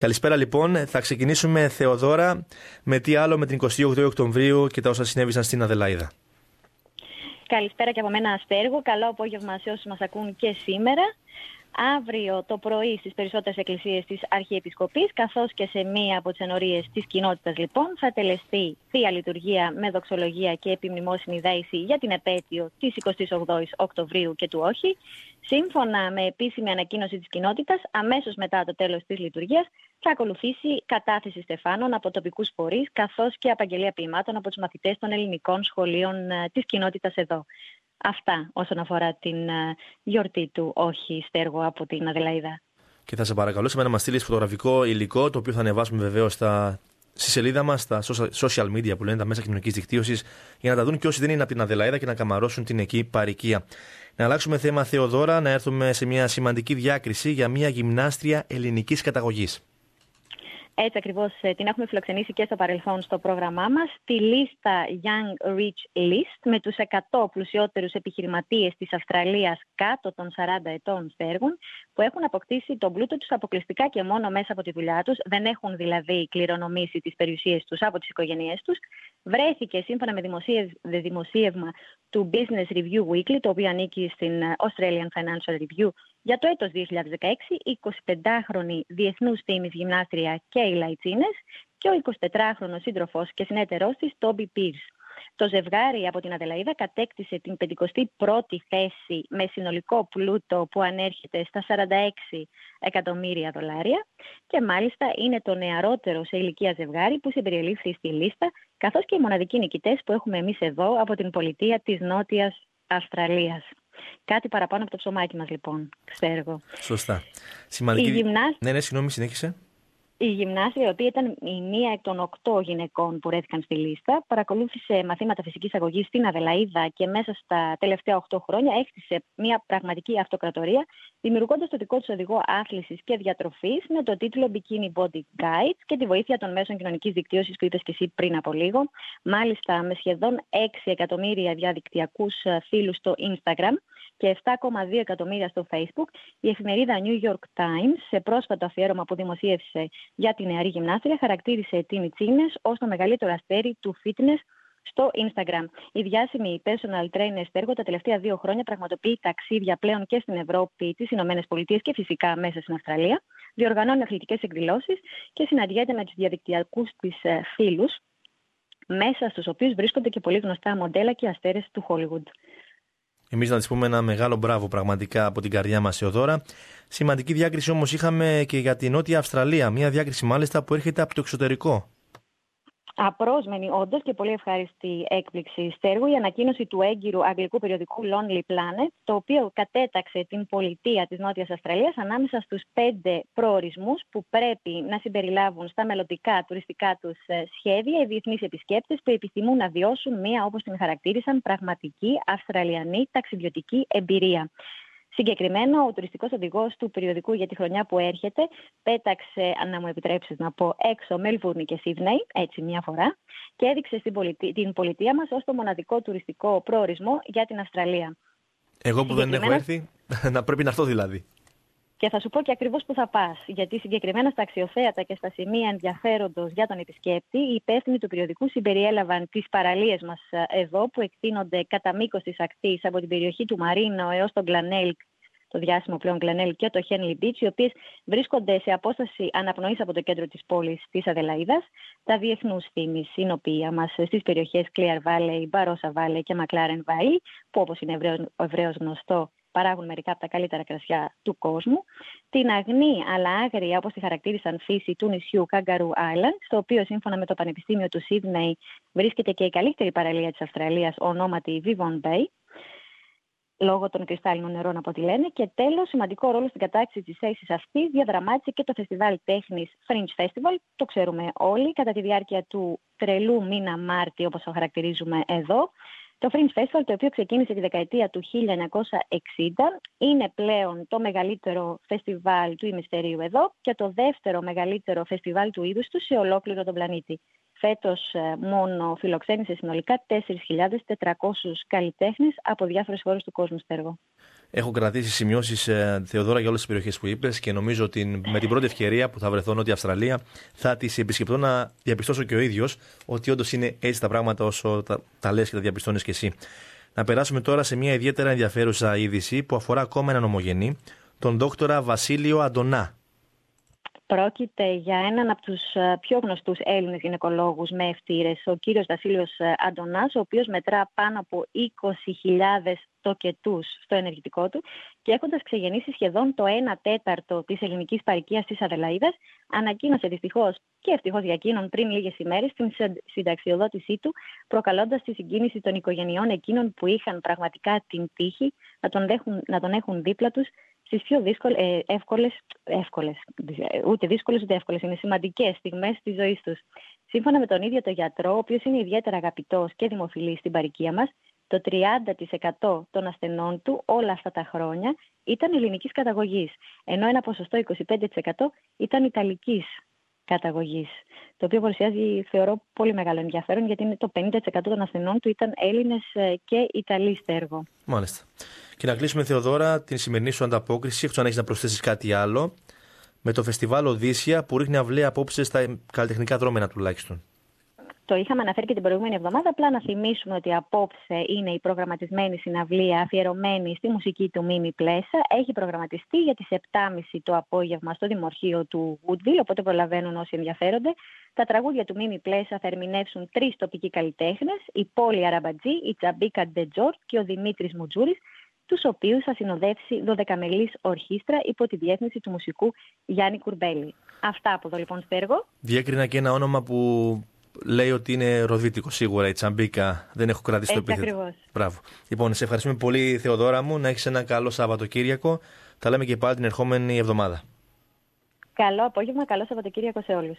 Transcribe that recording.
Καλησπέρα λοιπόν. Θα ξεκινήσουμε, Θεοδώρα, με τι άλλο με την 28η Οκτωβρίου και τα όσα συνέβησαν στην Αδελαΐδα. Καλησπέρα και από μένα, Αστέργο. Καλό απόγευμα σε όσους μας ακούν και σήμερα. Αύριο το πρωί στις περισσότερες εκκλησίες της Αρχιεπισκοπής, καθώς και σε μία από τις ενορίες της κοινότητας, λοιπόν, θα τελεστεί Θεία Λειτουργία με δοξολογία και επιμνημόσυνη δέηση για την επέτειο της 28ης Οκτωβρίου και του όχι. Σύμφωνα με επίσημη ανακοίνωση της κοινότητας, αμέσως μετά το τέλος της λειτουργίας θα ακολουθήσει κατάθεση στεφάνων από τοπικούς φορείς, καθώς και απαγγελία ποιημάτων από τους μαθητές των ελληνικών σχολείων της κοινότητας εδώ. Αυτά όσον αφορά την γιορτή του όχι, Στέργο, από την Αδελαΐδα. Και θα σε παρακαλούσαμε να μας στείλεις φωτογραφικό υλικό, το οποίο θα ανεβάσουμε βεβαίως στη σελίδα μας, στα social media που λένε, τα μέσα κοινωνικής δικτύωσης, για να τα δουν και όσοι δεν είναι από την Αδελαΐδα και να καμαρώσουν την εκεί παροικία. Να αλλάξουμε θέμα, Θεοδώρα, να έρθουμε σε μια σημαντική διάκριση για μια γυμνάστρια ελληνικής καταγωγής. Έτσι ακριβώς την έχουμε φιλοξενήσει και στο παρελθόν στο πρόγραμμά μας, τη λίστα Young Rich List, με τους 100 πλουσιότερους επιχειρηματίες της Αυστραλίας κάτω των 40 ετών, Στέργων, που έχουν αποκτήσει τον πλούτο τους αποκλειστικά και μόνο μέσα από τη δουλειά τους, δεν έχουν δηλαδή κληρονομήσει τις περιουσίες τους από τις οικογένειές τους. Βρέθηκε σύμφωνα με δημοσίευμα του Business Review Weekly, το οποίο ανήκει στην Australian Financial Review, για το έτος 2016, η 25χρονη διεθνούς φήμης γυμνάστρια Κέιλα Ιτσίνες και ο 24χρονος σύντροφος και συνέτερός της Τόμπι Πίρς. Το ζευγάρι από την Αδελαΐδα κατέκτησε την 51η θέση με συνολικό πλούτο που ανέρχεται στα 46 εκατομμύρια δολάρια και μάλιστα είναι το νεαρότερο σε ηλικία ζευγάρι που συμπεριελήφθη στη λίστα, καθώς και οι μοναδικοί νικητές που έχουμε εμείς εδώ από την πολιτεία της Νότιας Αυστραλίας. Κάτι παραπάνω από το ψωμάκι μας, λοιπόν, Στέργο. Σωστά. Σημαντική. Ναι, συγγνώμη, συνέχισε. Η γυμνάστρια, η οποία ήταν η μία εκ των 8 γυναικών που βρέθηκαν στη λίστα, παρακολούθησε μαθήματα φυσικής αγωγής στην Αδελαΐδα και μέσα στα τελευταία 8 χρόνια έκτισε μια πραγματική αυτοκρατορία, δημιουργώντας το δικό της οδηγό άθλησης και διατροφής με το τίτλο Bikini Body Guide και τη βοήθεια των μέσων κοινωνικής δικτύωσης που είπες και εσύ πριν από λίγο. Μάλιστα, με σχεδόν 6 εκατομμύρια διαδικτυακούς φίλους στο Instagram και 7,2 εκατομμύρια στο Facebook, η εφημερίδα New York Times, σε πρόσφατο αφιέρωμα που δημοσίευσε για τη νεαρή γυμνάστρια, χαρακτήρισε την Ιτσίνες ως το μεγαλύτερο αστέρι του fitness στο Instagram. Η διάσημη personal trainer, Στέργο, τα τελευταία 2 χρόνια πραγματοποιεί ταξίδια πλέον και στην Ευρώπη, τις Ηνωμένες Πολιτείες και φυσικά μέσα στην Αυστραλία. Διοργανώνει αθλητικές εκδηλώσεις και συναντιέται με τους διαδικτυακούς της φίλους, μέσα στους οποίους βρίσκονται και πολύ γνωστά μοντέλα και αστέρες του Hollywood. Εμείς να της πούμε ένα μεγάλο μπράβο πραγματικά από την καρδιά μας, Θεοδώρα. Σημαντική διάκριση όμως είχαμε και για την Νότια Αυστραλία. Μια διάκριση μάλιστα που έρχεται από το εξωτερικό. Απρόσμενη, όντως, και πολύ ευχάριστη έκπληξη, Στέργου, η ανακοίνωση του έγκυρου αγγλικού περιοδικού Lonely Planet, το οποίο κατέταξε την πολιτεία της Νότιας Αυστραλίας ανάμεσα στους 5 προορισμούς που πρέπει να συμπεριλάβουν στα μελλοντικά τουριστικά τους σχέδια οι διεθνείς επισκέπτες που επιθυμούν να βιώσουν μία, όπως την χαρακτήρισαν, πραγματική αυστραλιανή ταξιδιωτική εμπειρία. Συγκεκριμένα, ο τουριστικός οδηγός του περιοδικού για τη χρονιά που έρχεται πέταξε, αν να μου επιτρέψεις να πω, έξω Μέλβουρνη και Σίδνεϊ, έτσι μία φορά, και έδειξε την πολιτεία μας ως το μοναδικό τουριστικό προορισμό για την Αυστραλία. Εγώ που δεν έχω έρθει, να πρέπει να έρθω δηλαδή. Και θα σου πω και ακριβώς που θα πας, γιατί συγκεκριμένα στα αξιοθέατα και στα σημεία ενδιαφέροντος για τον επισκέπτη, οι υπεύθυνοι του περιοδικού συμπεριέλαβαν τις παραλίες μας εδώ, που εκτείνονται κατά μήκος της ακτής από την περιοχή του Μαρίνο έως τον Γκλανέλκ, το διάσημο πλέον Γκλανέλκ, και το Χένλι Μπίτς, οι οποίες βρίσκονται σε απόσταση αναπνοής από το κέντρο της πόλης της Αδελαΐδας. Τα διεθνούς φήμης συνοπία μας στις περιοχές Clear Valley, Barossa Valley και McLaren Valley, που όπως είναι ευρέως γνωστό, παράγουν μερικά από τα καλύτερα κρασιά του κόσμου. Την αγνή αλλά άγρια, όπως τη χαρακτήρισαν, φύση του νησιού Kangaroo Island, στο οποίο σύμφωνα με το Πανεπιστήμιο του Σίδνεϊ βρίσκεται και η καλύτερη παραλία της Αυστραλίας, ονόματι Vivon Bay, λόγω των κρυστάλλινων νερών από ό,τι λένε. Και τέλος, σημαντικό ρόλο στην κατάκτηση της θέσης αυτής διαδραμάτισε και το φεστιβάλ τέχνης Fringe Festival, το ξέρουμε όλοι, κατά τη διάρκεια του τρελού μήνα Μάρτη, όπως το χαρακτηρίζουμε εδώ. Το Fringe Festival, το οποίο ξεκίνησε τη δεκαετία του 1960, είναι πλέον το μεγαλύτερο φεστιβάλ του ημισφαιρίου εδώ και το δεύτερο μεγαλύτερο φεστιβάλ του είδους του σε ολόκληρο τον πλανήτη. Φέτος μόνο φιλοξένησε συνολικά 4.400 καλλιτέχνες από διάφορες χώρες του κόσμου, Στέργο. Έχω κρατήσει σημειώσεις, Θεοδώρα, για όλες τις περιοχές που είπες και νομίζω ότι με την πρώτη ευκαιρία που θα βρεθώ Νότια Αυστραλία θα τις επισκεπτώ να διαπιστώσω και ο ίδιος ότι όντως είναι έτσι τα πράγματα όσο τα λες και τα διαπιστώνεις και εσύ. Να περάσουμε τώρα σε μια ιδιαίτερα ενδιαφέρουσα είδηση που αφορά ακόμα έναν ομογενή, τον δόκτορα Βασίλειο Αντωνά. Πρόκειται για έναν από τους πιο γνωστούς Έλληνες γυναικολόγους με ευτήρες, ο κύριος Βασίλειος Αντωνάς, ο οποίος μετρά πάνω από 20.000 τοκετούς στο ενεργητικό του και έχοντας ξεγεννήσει σχεδόν το 1/4 της ελληνικής παροικίας της Αδελαΐδας, ανακοίνωσε δυστυχώς και ευτυχώς για εκείνον πριν λίγες ημέρες την συνταξιοδότησή του, προκαλώντας τη συγκίνηση των οικογενειών εκείνων που είχαν πραγματικά την τύχη να τον έχουν δίπλα τους στις πιο ούτε δύσκολες ούτε εύκολες, είναι σημαντικές στιγμές της ζωής τους. Σύμφωνα με τον ίδιο τον γιατρό, ο οποίος είναι ιδιαίτερα αγαπητός και δημοφιλής στην παροικία μας, το 30% των ασθενών του όλα αυτά τα χρόνια ήταν ελληνικής καταγωγής, ενώ ένα ποσοστό 25% ήταν ιταλικής καταγωγής, το οποίο παρουσιάζει, θεωρώ, πολύ μεγάλο ενδιαφέρον, γιατί είναι το 50% των ασθενών του ήταν Έλληνες και Ιταλοί στέργο. Μάλιστα. Και να κλείσουμε, Θεοδώρα, την σημερινή σου ανταπόκριση, εκτός αν έχεις να προσθέσεις κάτι άλλο, με το φεστιβάλ Οδύσσια που ρίχνει αυλαία απόψε στα καλλιτεχνικά δρόμενα τουλάχιστον. Το είχαμε αναφέρει και την προηγούμενη εβδομάδα. Απλά να θυμίσουμε ότι απόψε είναι η προγραμματισμένη συναυλία αφιερωμένη στη μουσική του Μίμη Πλέσα. Έχει προγραμματιστεί για τις 7.30 το απόγευμα στο Δημορχείο του Woodville, οπότε προλαβαίνουν όσοι ενδιαφέρονται. Τα τραγούδια του Μίμη Πλέσα θα ερμηνεύσουν 3 τοπικοί καλλιτέχνες, η Πόλη Αραμπατζή, η Τζαμπίκα Ντετζόρ και ο Δημήτρης Μουτζούρης, τους οποίους θα συνοδεύσει 12μελής ορχήστρα υπό τη διεύθυνση του μουσικού Γιάννη Κουρμπέλη. Αυτά από εδώ λοιπόν, Στέργο. Διέκρινα και ένα όνομα που λέει ότι είναι ροδίτικο, σίγουρα η Τσαμπίκα. Δεν έχω κρατήσει το επίθετο. Ακριβώς. Μπράβο. Λοιπόν, σε ευχαριστούμε πολύ, Θεοδώρα μου. Να έχεις ένα καλό Σαββατοκύριακο. Τα λέμε και πάλι την ερχόμενη εβδομάδα. Καλό απόγευμα, καλό Σαββατοκύριακο σε όλους.